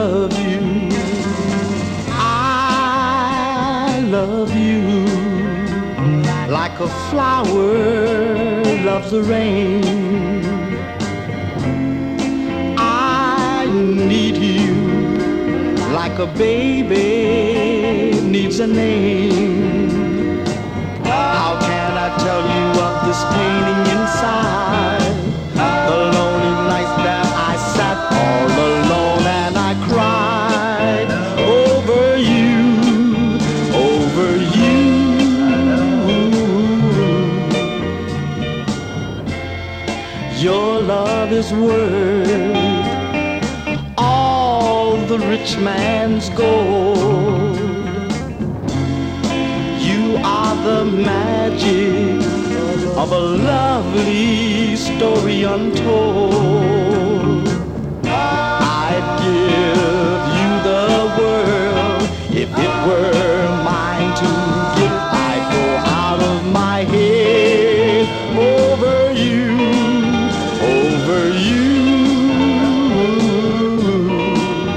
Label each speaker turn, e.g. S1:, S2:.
S1: love you. I love you like a flower loves the rain. I need you like a baby needs a name. How can I tell you of this painting inside? The lonely nights that I sat all alone and I cried over you, over you. Your love is worth all the rich man's gold. You are the magic of a lovely story untold.